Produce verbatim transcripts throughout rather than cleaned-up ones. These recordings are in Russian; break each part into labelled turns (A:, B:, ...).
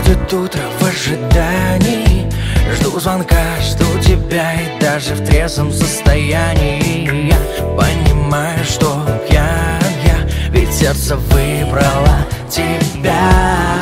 A: Проходит утро в ожидании, жду звонка, жду тебя, и даже в трезвом состоянии я понимаю, что я, я, ведь сердце выбрало тебя.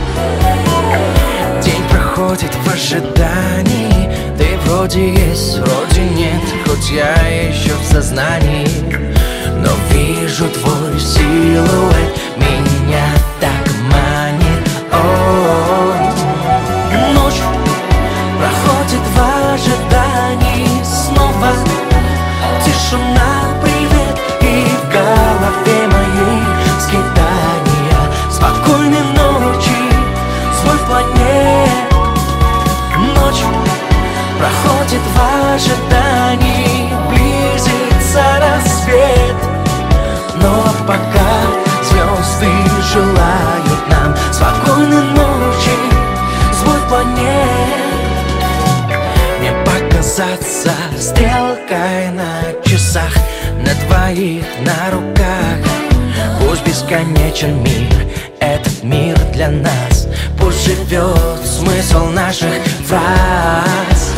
A: День проходит в ожидании, ты вроде есть, вроде нет, хоть я еще в сознании, но вижу твой силуэт, меня так манит. О-о-о. Ночь проходит в ожидании, снова тишина, привет, и в голове моей скитания. Спокойной ночи, звук планет. Ночь проходит в ожидании, близится рассвет, но пока звезды желают нам спокойной ночи, звук планет. Мне показаться стрелкой на часах, на двоих на руках. Пусть бесконечен мир, этот мир для нас, пусть живет смысл наших фраз.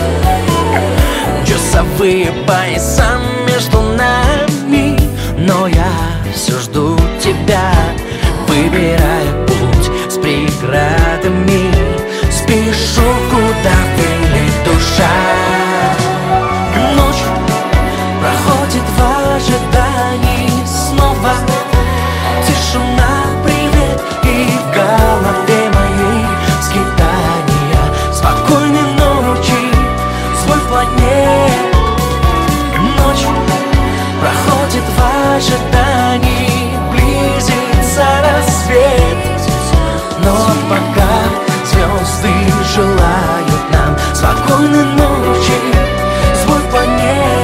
A: Часовые пояса между нами, но я все жду тебя, выбирая путь с преградами. Спешу, куда вылет душа. Ночь проходит в ожидании, снова тишина, привет, и в голове моей скитания. Спокойной ночи, звук планет. Ночь проходит в ожидании, близится рассвет, но пока звезды желают нам спокойной ночи, звук планет.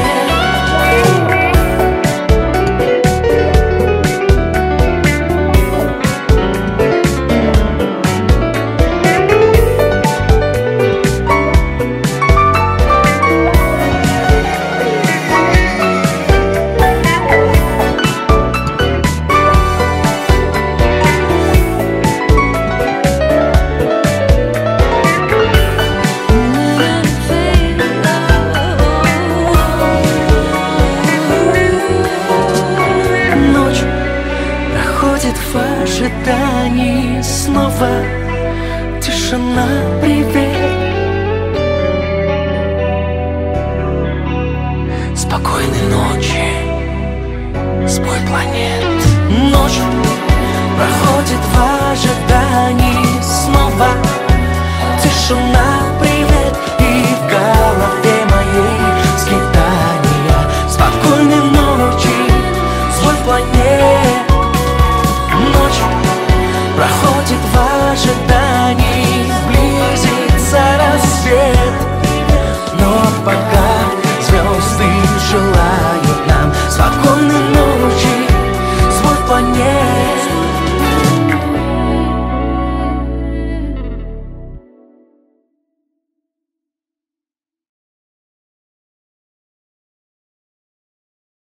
A: В ожидании, снова тишина, привет. Спокойной ночи, спой планет. Ночь проходит в ожидании, снова тишина, привет, и в голове моей скитания. Спокойной ночи, звук планет. Ночь проходит в ожидании, близится рассвет, но пока звезды желают нам спокойной ночи, звук планет.